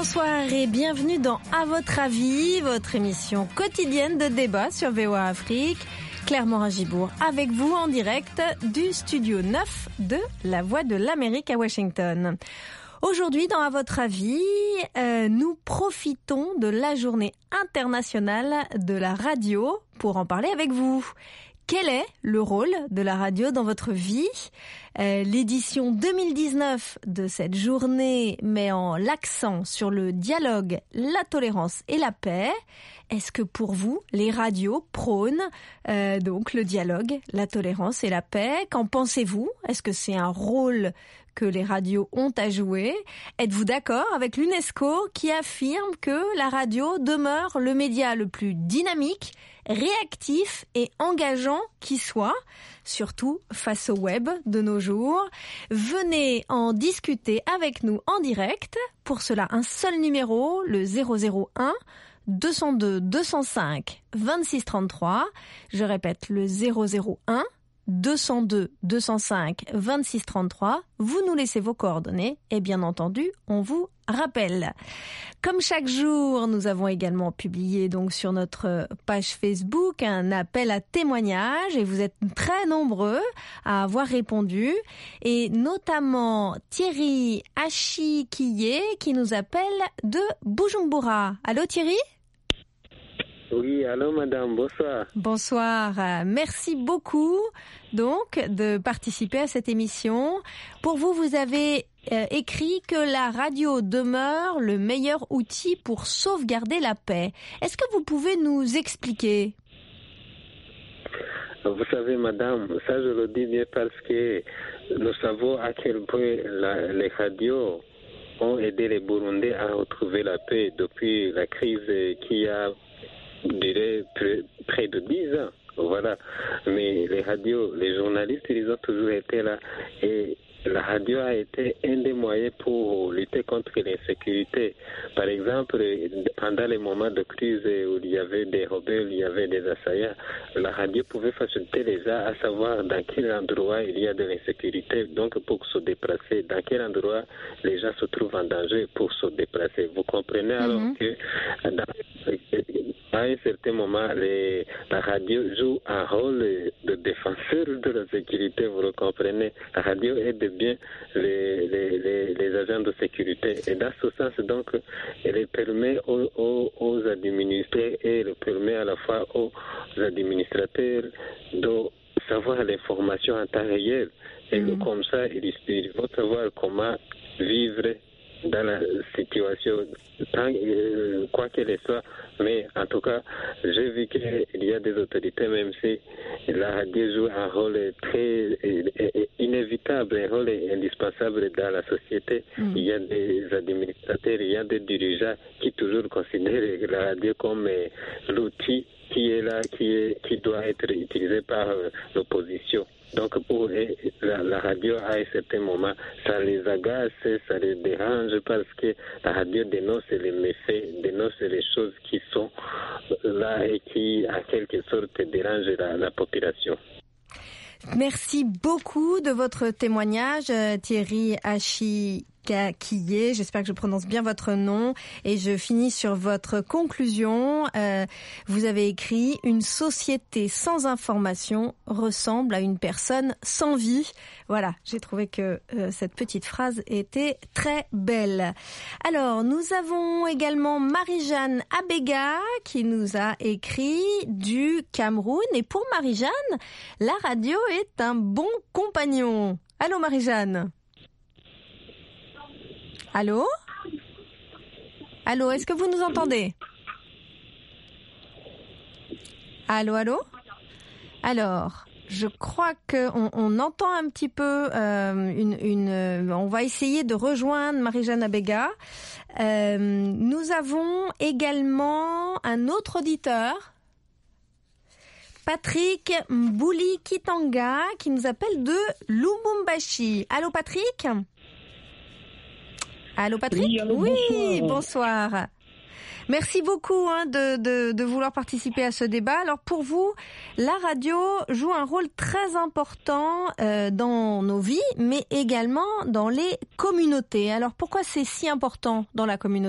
Bonsoir et bienvenue dans À votre avis, votre émission quotidienne de débat sur VOA Afrique. Claire Morin-Gibourg avec vous en direct du studio 9 de La Voix de l'Amérique à Washington. Aujourd'hui, dans À votre avis, nous profitons de la journée internationale de la radio pour en parler avec vous. Quel est le rôle de la radio dans votre vie ? L'édition 2019 de cette journée met l'accent sur le dialogue, la tolérance et la paix. Est-ce que pour vous, les radios prônent donc le dialogue, la tolérance et la paix ? Qu'en pensez-vous ? Est-ce que c'est un rôle que les radios ont à jouer ? Êtes-vous d'accord avec l'UNESCO qui affirme que la radio demeure le média le plus dynamique, réactif et engageant qui soit, surtout face au web de nos jours? Venez en discuter avec nous en direct. Pour cela, un seul numéro, le 001 202 205 26 33. Je répète, le 001 202 205 26 33. Vous nous laissez vos coordonnées et bien entendu, on vous rappelle. Comme chaque jour, nous avons également publié donc sur notre page Facebook un appel à témoignages et vous êtes très nombreux à avoir répondu, et notamment Thierry Achikiye qui nous appelle de Bujumbura. Allô Thierry ? Oui, allô madame, bonsoir. Bonsoir, merci beaucoup donc de participer à cette émission. Pour vous, vous avez écrit que la radio demeure le meilleur outil pour sauvegarder la paix. Est-ce que vous pouvez nous expliquer ? Vous savez madame, ça je le dis bien parce que nous savons à quel point les radios ont aidé les Burundais à retrouver la paix depuis la crise qui a duré près de 10 ans. Voilà. Mais les radios, les journalistes, ils ont toujours été là. Et la radio a été un des moyens pour lutter contre l'insécurité. Par exemple, pendant les moments de crise où il y avait des rebelles, il y avait des assaillants, la radio pouvait faciliter les gens à savoir dans quel endroit il y a de l'insécurité, donc pour se déplacer, dans quel endroit les gens se trouvent en danger pour se déplacer. Vous comprenez alors que à un certain moment, la radio joue un rôle de défenseur de la sécurité, vous le comprenez. La radio aide bien les agents de sécurité. Et dans ce sens, donc, elle permet aux administrés et elle permet à la fois aux administrateurs de savoir l'information en temps réel. Et comme ça, ils vont savoir comment vivre dans la situation, quoi qu'elle soit. Mais en tout cas, j'ai vu qu'il y a des autorités, même si la radio joue un rôle très inévitable, un rôle indispensable dans la société. Il y a des administrateurs, il y a des dirigeants qui toujours considèrent la radio comme l'outil qui est là, qui doit être utilisé par l'opposition. Donc pour la radio, à un certain moment, ça les agace, ça les dérange parce que la radio dénonce les méfaits, dénonce les choses qui sont là et qui, en quelque sorte, dérangent la population. Merci beaucoup de votre témoignage, Thierry Achikiye. J'espère que je prononce bien votre nom. Et je finis sur votre conclusion. Vous avez écrit « Une société sans information ressemble à une personne sans vie ». Voilà, j'ai trouvé que cette petite phrase était très belle. Alors, nous avons également Marie-Jeanne Abega qui nous a écrit du Cameroun. Et pour Marie-Jeanne, la radio est un bon compagnon. Allô Marie-Jeanne ? Allô ? Allô, est-ce que vous nous entendez ? Allô ? Alors, je crois qu'on entend un petit peu on va essayer de rejoindre Marie-Jeanne Abega. Nous avons également un autre auditeur, Patrick Mbouli Kitanga, qui nous appelle de Lubumbashi. Allô Patrick ? Allô Patrick ? Oui, allô, oui, bonsoir. Merci beaucoup de vouloir participer à ce débat. Alors pour vous, la radio joue un rôle très important dans nos vies, mais également dans les communautés. Alors pourquoi c'est si important dans la communauté ?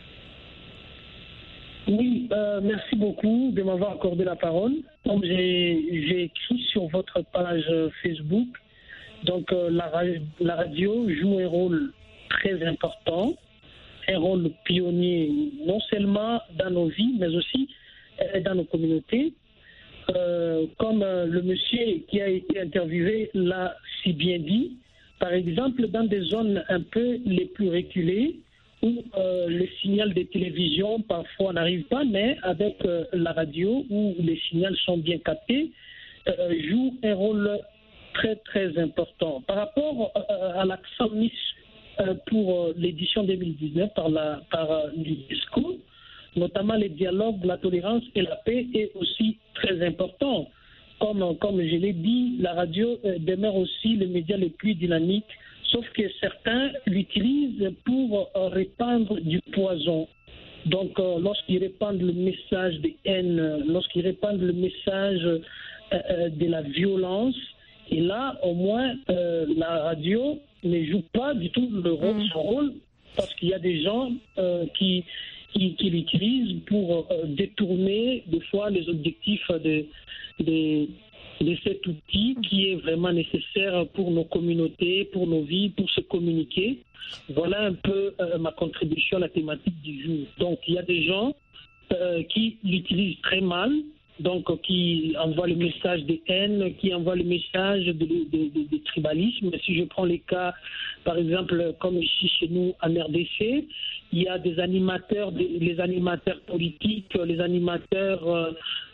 Oui, merci beaucoup de m'avoir accordé la parole. Comme j'ai écrit sur votre page Facebook, donc la radio joue un rôle très important, un rôle pionnier non seulement dans nos vies, mais aussi dans nos communautés. Comme le monsieur qui a été interviewé l'a si bien dit, par exemple dans des zones un peu les plus reculées, où le signal de télévision parfois n'arrive pas, mais avec la radio, où les signaux sont bien captés, joue un rôle très très important. Par rapport à l'accent mis pour l'édition 2019 par l'UNESCO, notamment les dialogues, la tolérance et la paix est aussi très important. Comme je l'ai dit, la radio demeure aussi le média le plus dynamique, sauf que certains l'utilisent pour répandre du poison. Donc, lorsqu'ils répandent le message de haine, lorsqu'ils répandent le message de la violence, et là, au moins, la radio ne joue pas du tout son rôle, parce qu'il y a des gens qui l'utilisent pour détourner, des fois, les objectifs de cet outil qui est vraiment nécessaire pour nos communautés, pour nos vies, pour se communiquer. Voilà un peu ma contribution à la thématique du jour. Donc, il y a des gens qui l'utilisent très mal, donc qui envoient le message de haine, qui envoient le message de tribalisme. Si je prends les cas, par exemple, comme ici chez nous en RDC, il y a des animateurs, les animateurs politiques, les animateurs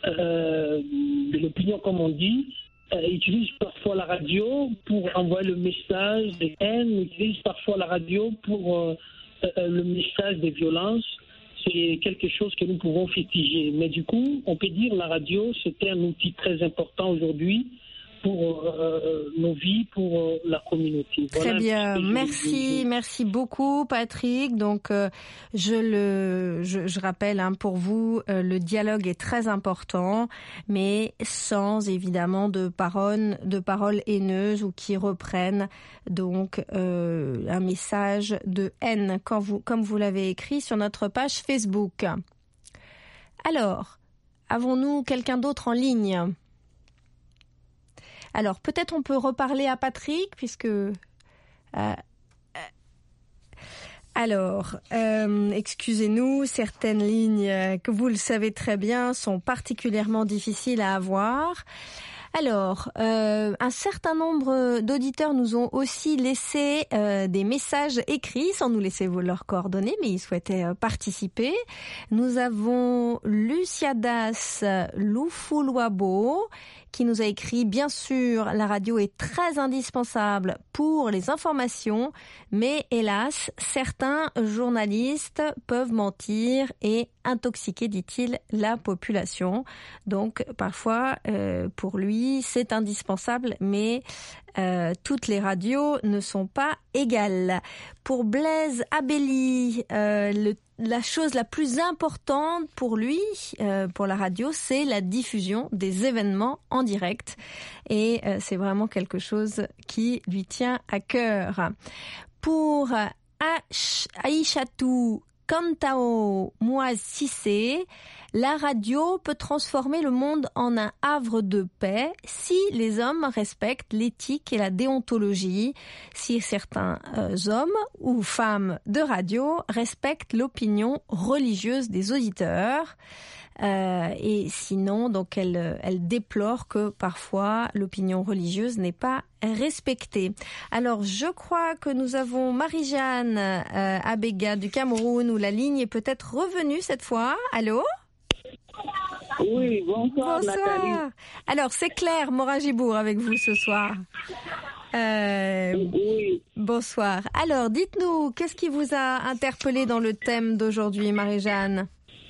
de l'opinion, comme on dit, utilisent parfois la radio pour envoyer le message de haine, utilisent parfois la radio pour le message de violence. C'est quelque chose que nous pouvons fitiger. Mais du coup, on peut dire que la radio, c'était un outil très important aujourd'hui pour nos vies, pour la communauté. Très bien, merci beaucoup Patrick. Donc je rappelle pour vous, le dialogue est très important, mais sans évidemment de paroles haineuses ou qui reprennent donc un message de haine, comme vous l'avez écrit sur notre page Facebook. Alors, avons-nous quelqu'un d'autre en ligne ? Alors, peut-être on peut reparler à Patrick, puisque... excusez-nous, certaines lignes, que vous le savez très bien, sont particulièrement difficiles à avoir. Alors, un certain nombre d'auditeurs nous ont aussi laissé des messages écrits, sans nous laisser leurs coordonnées, mais ils souhaitaient participer. Nous avons Luciadas Lufuluabo, qui nous a écrit « Bien sûr, la radio est très indispensable pour les informations, mais hélas, certains journalistes peuvent mentir et intoxiquer, dit-il, la population. Donc, parfois, pour lui, c'est indispensable, mais toutes les radios ne sont pas égales. » Pour Blaise Abelli, la chose la plus importante pour lui, pour la radio, c'est la diffusion des événements en direct. Et c'est vraiment quelque chose qui lui tient à cœur. Pour Aïchatou Kantao Moaz Sissé, la radio peut transformer le monde en un havre de paix si les hommes respectent l'éthique et la déontologie, si certains hommes ou femmes de radio respectent l'opinion religieuse des auditeurs. Et sinon, donc elle déplore que parfois l'opinion religieuse n'est pas respectée. Alors, je crois que nous avons Marie-Jeanne Abega du Cameroun, où la ligne est peut-être revenue cette fois. Allô ? Oui, bonsoir. Nathalie. Alors, c'est Claire Morin-Gibour avec vous ce soir. Oui. Bonsoir. Alors, dites-nous, qu'est-ce qui vous a interpellé dans le thème d'aujourd'hui, Marie-Jeanne ?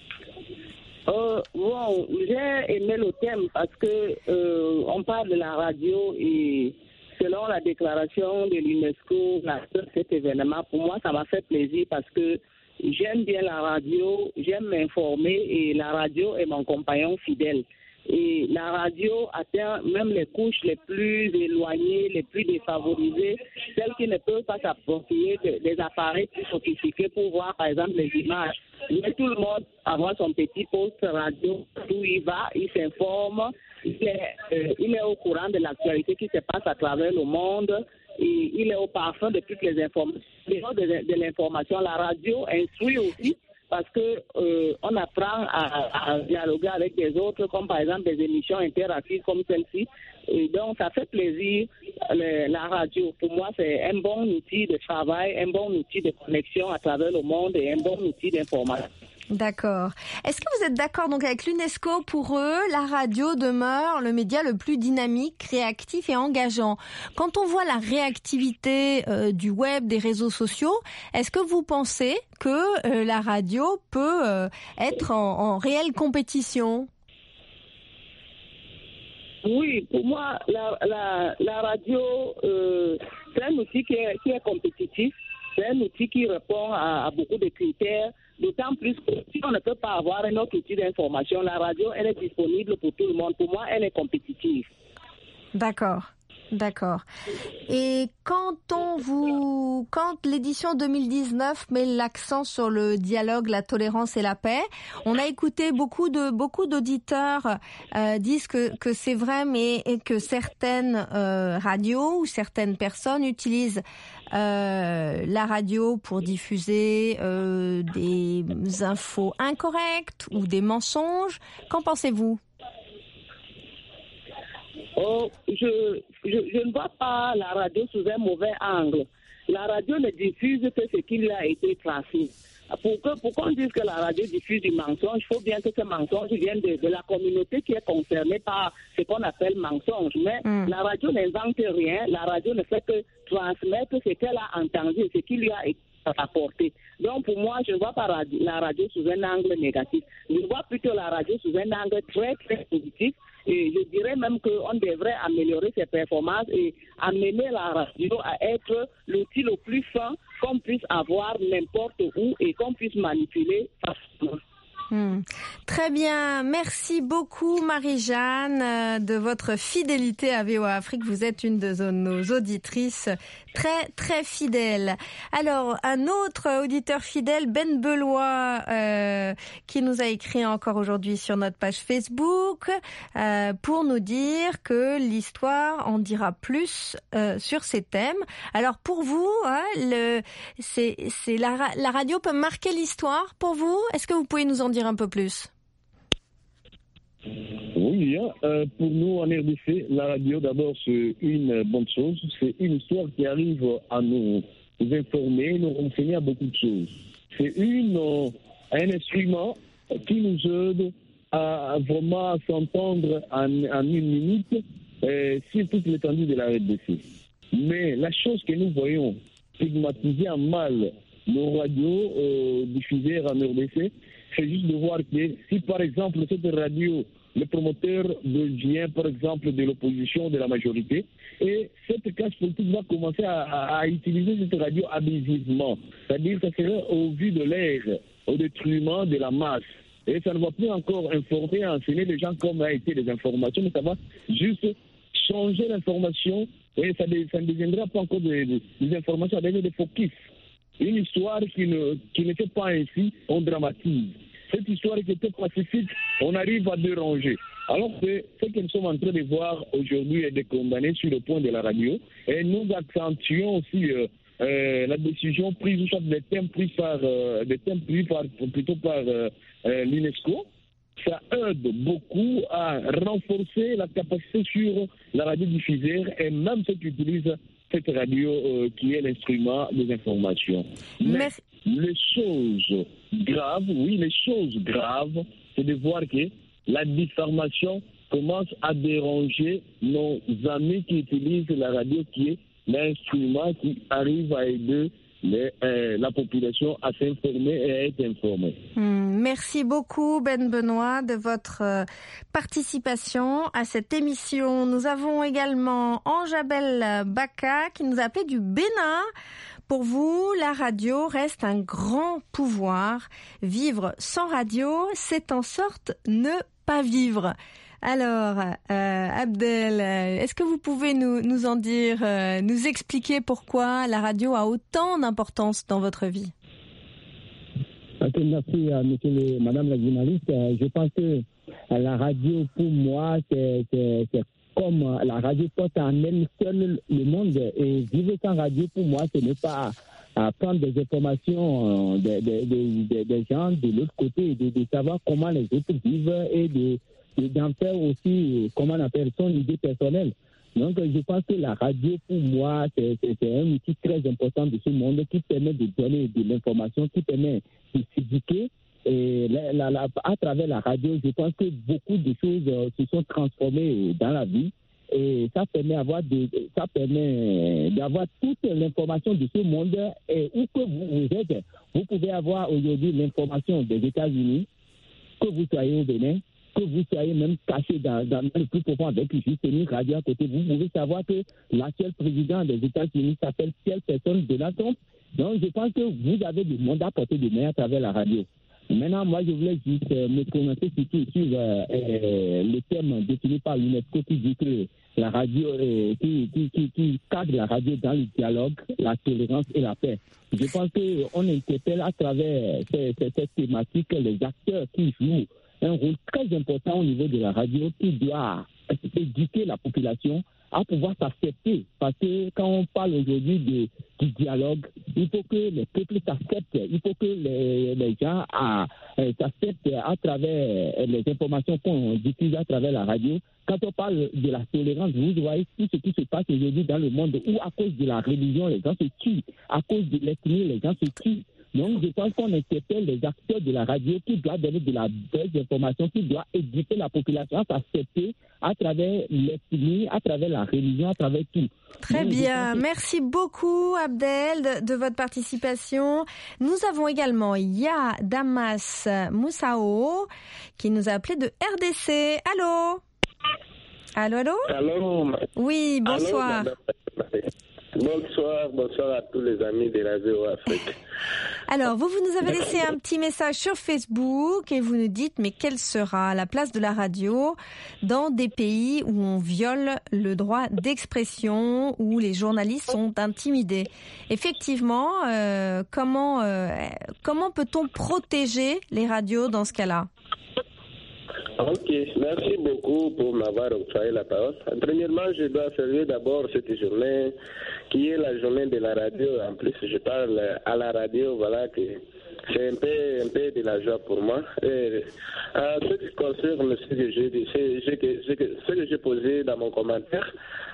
Bon, j'ai aimé le thème parce que on parle de la radio et selon la déclaration de l'UNESCO, cet événement, pour moi, ça m'a fait plaisir parce que j'aime bien la radio, j'aime m'informer et la radio est mon compagnon fidèle. Et la radio atteint même les couches les plus éloignées, les plus défavorisées, celles qui ne peuvent pas s'approprier des appareils plus sophistiqués pour voir, par exemple, les images. Mais tout le monde a son petit poste radio, où il va, il s'informe, il est au courant de l'actualité qui se passe à travers le monde, et il est au parfum de toutes les informations. De l'information, la radio instruit aussi, parce que on apprend à dialoguer avec des autres, comme par exemple des émissions interactives comme celle-ci. Et donc, ça fait plaisir, la radio. Pour moi, c'est un bon outil de travail, un bon outil de connexion à travers le monde et un bon outil d'information. D'accord. Est-ce que vous êtes d'accord donc avec l'UNESCO? Pour eux, la radio demeure le média le plus dynamique, réactif et engageant. Quand on voit la réactivité du web, des réseaux sociaux, est-ce que vous pensez que la radio peut être en réelle compétition? Oui, pour moi, la radio, c'est un outil qui est compétitif. C'est un outil qui répond à beaucoup de critères, d'autant plus que si on ne peut pas avoir un autre outil d'information, la radio, elle est disponible pour tout le monde. Pour moi, elle est compétitive. D'accord. Et quand l'édition 2019 met l'accent sur le dialogue, la tolérance et la paix, on a écouté beaucoup d'auditeurs disent que c'est vrai, mais que certaines radios ou certaines personnes utilisent la radio pour diffuser des infos incorrectes ou des mensonges. Qu'en pensez-vous? Je ne vois pas la radio sous un mauvais angle. La radio ne diffuse que ce qui lui a été tracé. Pour qu'on dise que la radio diffuse du mensonge, il faut bien que ce mensonge vienne de la communauté qui est concernée par ce qu'on appelle mensonge. Mais la radio n'invente rien. La radio ne fait que transmettre ce qu'elle a entendu, ce qui lui a été apporté. Donc pour moi, je ne vois pas la radio sous un angle négatif. Je vois plutôt la radio sous un angle très, très positif. Et je dirais même qu'on devrait améliorer ses performances et amener la radio à être l'outil le plus fin qu'on puisse avoir n'importe où et qu'on puisse manipuler facilement. Très bien, merci beaucoup Marie-Jeanne de votre fidélité à VOA Afrique. Vous êtes une de nos auditrices très très fidèle. Alors un autre auditeur fidèle, Ben Belois, qui nous a écrit encore aujourd'hui sur notre page Facebook pour nous dire que l'histoire en dira plus sur ces thèmes. Alors pour vous, la radio peut marquer l'histoire pour vous? Est-ce que vous pouvez nous en dire un peu plus? Oui, pour nous en RDC, la radio d'abord c'est une bonne chose. C'est une histoire qui arrive à nous informer, nous renseigner à beaucoup de choses. C'est un instrument qui nous aide à vraiment s'entendre en une minute sur toute l'étendue de la RDC. Mais la chose que nous voyons stigmatiser en mal nos radios diffusées en RDC, c'est juste de voir que si par exemple cette radio, le promoteur devient par exemple de l'opposition, de la majorité, et cette classe politique va commencer à utiliser cette radio abusivement. C'est-à-dire que ça serait au vu de l'air, au détriment de la masse. Et ça ne va plus encore informer, enseigner les gens comme a été les informations, mais ça va juste changer l'information et ça ne deviendra pas encore des informations, ça devient des focus. Une histoire qui n'était pas ainsi, on dramatise. Cette histoire qui était pacifique, on arrive à déranger. Alors que ce que nous sommes en train de voir aujourd'hui est de condamner sur le point de la radio. Et nous accentuons aussi la décision prise, ou soit des thèmes pris par l'UNESCO. Ça aide beaucoup à renforcer la capacité sur la radiodiffuseur et même ceux qui utilisent cette radio qui est l'instrument des informations. Mais les choses graves, c'est de voir que la diffamation commence à déranger nos amis qui utilisent la radio qui est l'instrument qui arrive à aider la population à s'informer et à être informée. Merci beaucoup Ben Benoît de votre participation à cette émission. Nous avons également Anjabel Baka qui nous a appelé du Bénin Pour vous, la radio reste un grand pouvoir. Vivre sans radio, c'est en sorte ne pas vivre. Alors, Abdel, est-ce que vous pouvez nous en dire, nous expliquer pourquoi la radio a autant d'importance dans votre vie? Merci, madame la journaliste. Je pense que la radio, pour moi, c'est comme la radio porte en elle seule le monde. Et vivre sans radio, pour moi, ce n'est pas prendre des informations des gens de l'autre côté, de savoir comment les autres vivent et d'en faire aussi, comment on appelle, son idée personnelle. Donc, je pense que la radio, pour moi, c'est un outil très important de ce monde qui permet de donner de l'information, qui permet de s'éduquer. Et à travers la radio, je pense que beaucoup de choses se sont transformées dans la vie. Et ça permet d'avoir toute l'information de ce monde. Et où que vous êtes, vous pouvez avoir aujourd'hui l'information des États-Unis, que vous soyez au Bénin, que vous soyez même caché dans le plus profond avec juste une radio à côté. Vous pouvez savoir que l'actuel président des États-Unis s'appelle telle personne, Donald Trump. Donc, je pense que vous avez le monde à portée de main à travers la radio. Maintenant, moi, je voulais juste me prononcer sur le thème défini par l'UNESCO qui dit que la radio, qui cadre la radio dans le dialogue, la tolérance et la paix. Je pense qu'on interpelle à travers cette thématique les acteurs qui jouent un rôle très important au niveau de la radio, qui doit éduquer la population à pouvoir s'accepter. Parce que quand on parle aujourd'hui du dialogue, il faut que les peuples s'acceptent, il faut que les gens s'acceptent à travers les informations qu'on diffuse à travers la radio. Quand on parle de la tolérance, vous voyez tout ce qui se passe aujourd'hui dans le monde où à cause de la religion, les gens se tuent, à cause de l'ethnie, les gens se tuent. Donc, je pense qu'on interpelle les acteurs de la radio qui doivent donner de la belle information, qui doivent éduquer la population à s'accepter à travers l'ethnie, à travers la religion, à travers tout. Très bien. Merci beaucoup, Abdel, de votre participation. Nous avons également Damas Moussao qui nous a appelé de RDC. Allô? Allô? Allô? Oui, bonsoir. Allô, bonsoir à tous les amis de Radio Afrique. Alors, vous nous avez laissé un petit message sur Facebook et vous nous dites, mais quelle sera la place de la radio dans des pays où on viole le droit d'expression, où les journalistes sont intimidés? Effectivement, comment peut-on protéger les radios dans ce cas-là? Ok, merci beaucoup pour m'avoir octroyé la parole. Premièrement, je dois saluer d'abord cette journée qui est la journée de la radio. En plus, je parle à la radio, voilà, que c'est un peu de la joie pour moi. Et, ce qui concerne ce que j'ai dit, ce que j'ai posé dans mon commentaire,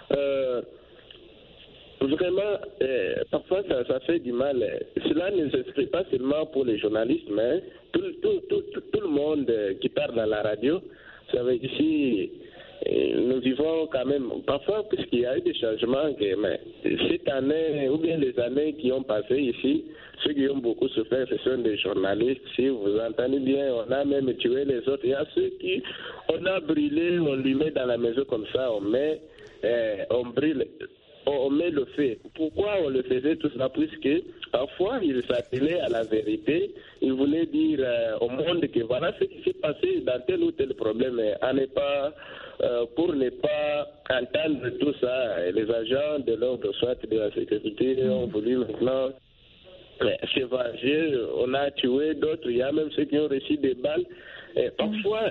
vraiment, parfois ça fait du mal. Cela ne s'exprime pas seulement pour les journalistes, mais tout le monde qui parle à la radio. Vous savez, ici, nous vivons quand même, parfois, puisqu'il y a eu des changements, mais cette année, ou bien les années qui ont passé ici, ceux qui ont beaucoup souffert, ce sont des journalistes. Si vous entendez bien, on a même tué les autres. Il y a ceux qui, on a brûlé, on lui met dans la maison comme ça, on brûle. On met le fait. Pourquoi on le faisait tout cela? Puisque parfois il s'attelait à la vérité, il voulait dire au monde que voilà ce qui s'est passé dans tel ou tel problème, pour ne pas entendre tout ça. Et les agents de l'ordre, soit de la sécurité, ont voulu maintenant se venger. On a tué d'autres, il y a même ceux qui ont reçu des balles. Et parfois,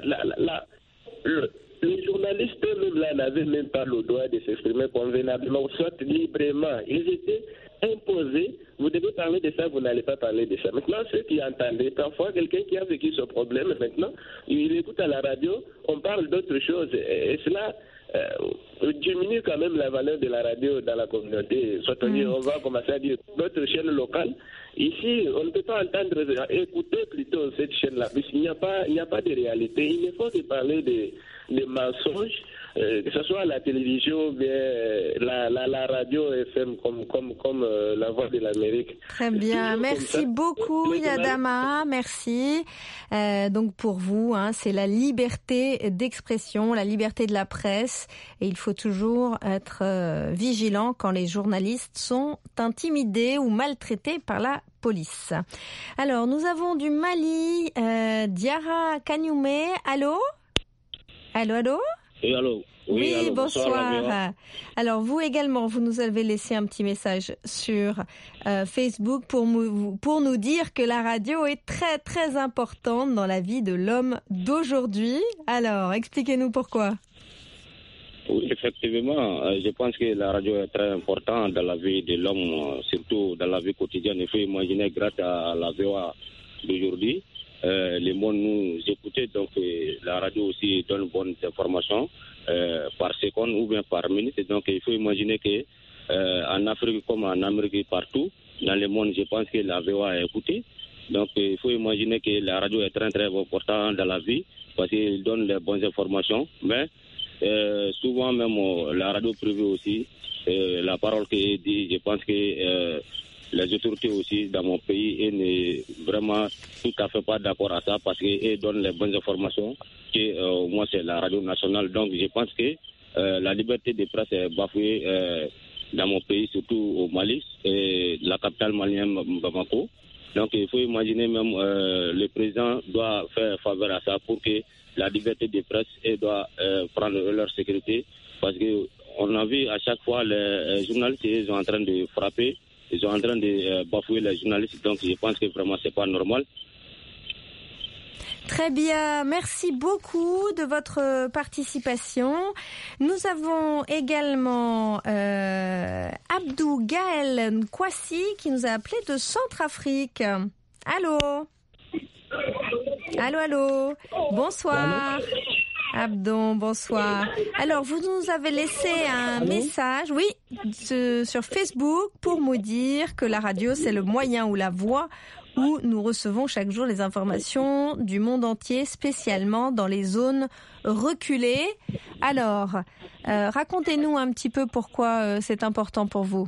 les journalistes eux-mêmes là n'avaient même pas le droit de s'exprimer convenablement, soit librement. Ils étaient imposés. Vous devez parler de ça, vous n'allez pas parler de ça. Maintenant, ceux qui entendaient, parfois quelqu'un qui a vécu ce problème, maintenant, il écoute à la radio, on parle d'autres choses. Et cela diminue quand même la valeur de la radio dans la communauté. Soit on va commencer à dire d'autres chaînes locales. Ici, on ne peut pas entendre, écouter plutôt cette chaîne-là, puisqu'il n'y a pas de réalité. Il ne faut que parler des mensonges, que ce soit à la télévision ou bien la radio FM comme la Voix de l'Amérique. Très bien, merci beaucoup Yadama, merci. Donc pour vous, c'est la liberté d'expression, la liberté de la presse, et il faut faut toujours être vigilant quand les journalistes sont intimidés ou maltraités par la police. Alors, nous avons du Mali, Diara Kanyume. Allô? Allô? Oui, allô? Oui, allô, bonsoir. Alors, vous également, vous nous avez laissé un petit message sur Facebook pour nous dire que la radio est très, très importante dans la vie de l'homme d'aujourd'hui. Alors, expliquez-nous pourquoi. Oui, effectivement, je pense que la radio est très importante dans la vie de l'homme, surtout dans la vie quotidienne. Il faut imaginer, grâce à la VOA d'aujourd'hui, le monde nous écoutait, donc la radio aussi donne bonnes informations par seconde ou bien par minute. Donc il faut imaginer que en Afrique comme en Amérique, partout dans le monde, je pense que la VOA est écoutée. Donc il faut imaginer que la radio est très très importante dans la vie parce qu'il donne les bonnes informations. Mais souvent même la radio privée aussi, la parole qui est dit, je pense que les autorités aussi dans mon pays n'est vraiment tout à fait pas d'accord à ça parce qu'elles donnent les bonnes informations que moi c'est la radio nationale. Donc je pense que la liberté de presse est bafouée dans mon pays, surtout au Mali, et la capitale malienne Bamako. Donc il faut imaginer même le président doit faire faveur à ça pour que la liberté de presse doit prendre leur sécurité parce que on a vu à chaque fois les journalistes ils sont en train de frapper. Ils sont en train de bafouer les journalistes, donc je pense que vraiment c'est pas normal. Très bien, merci beaucoup de votre participation. Nous avons également Abdou Gaël Nkwasi qui nous a appelé de Centrafrique. Allô? Allô? Bonsoir. Allô? Abdon, bonsoir. Alors, vous nous avez laissé un message, oui, sur Facebook pour nous dire que la radio, c'est le moyen ou la voie où nous recevons chaque jour les informations du monde entier, spécialement dans les zones reculées. Alors, racontez-nous un petit peu pourquoi c'est important pour vous.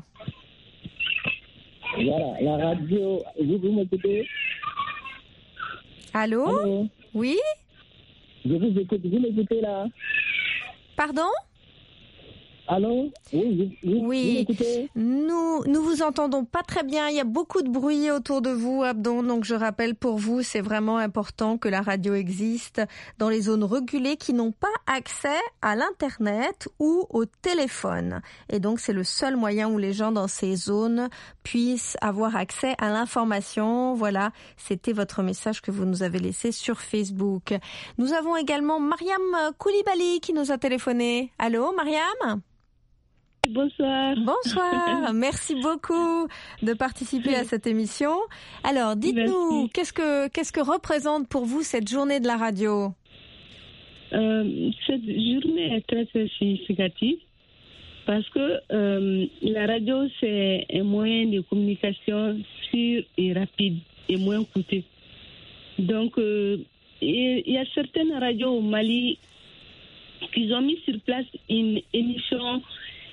Voilà, la radio, vous m'écoutez? Allô? Oui? Je vous écoute, vous m'écoutez là? Pardon? Allô? Oui, vous m'écoutez? Nous vous entendons pas très bien. Il y a beaucoup de bruit autour de vous, Abdon. Donc je rappelle pour vous, c'est vraiment important que la radio existe dans les zones reculées qui n'ont pas accès à l'Internet ou au téléphone. Et donc c'est le seul moyen où les gens dans ces zones puissent avoir accès à l'information. Voilà, c'était votre message que vous nous avez laissé sur Facebook. Nous avons également Mariam Koulibaly qui nous a téléphoné. Allô, Mariam? Bonsoir. Bonsoir. Merci beaucoup de participer à cette émission. Alors, dites-nous, qu'est-ce que représente pour vous cette journée de la radio? Cette journée est très, très significative parce que la radio, c'est un moyen de communication sûr et rapide et moins coûteux. Donc, il y a certaines radios au Mali qui ont mis sur place une émission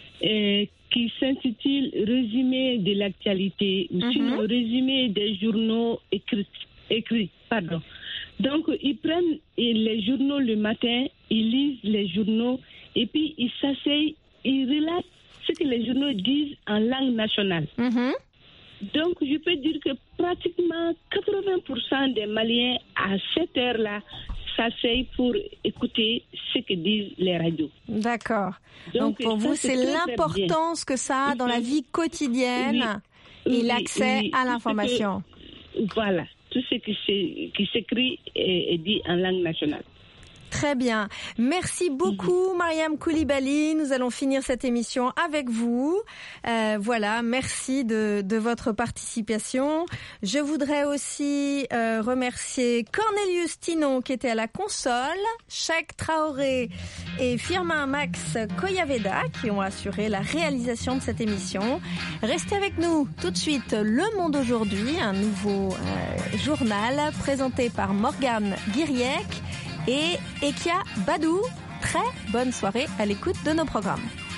qui s'intitule Résumé de l'actualité, ou sinon Résumé des journaux écrits. Donc, ils prennent les journaux le matin, ils lisent les journaux, et puis ils s'asseyent, ils relatent ce que les journaux disent en langue nationale. Donc, je peux dire que pratiquement 80% des Maliens, à cette heure-là, s'asseyent pour écouter ce que disent les radios. D'accord. Donc pour vous, c'est l'importance que ça a dans la vie quotidienne et l'accès à l'information. Voilà. Tout ce qui s'écrit est dit en langue nationale. Très bien. Merci beaucoup, Mariam Koulibaly. Nous allons finir cette émission avec vous. Voilà, merci de votre participation. Je voudrais aussi remercier Cornelius Tinon qui était à la console, Cheikh Traoré et Firmin Max Koyaveda qui ont assuré la réalisation de cette émission. Restez avec nous tout de suite. Le Monde aujourd'hui, un nouveau journal présenté par Morgane Guiriec et Ekia Badou. Très bonne soirée à l'écoute de nos programmes.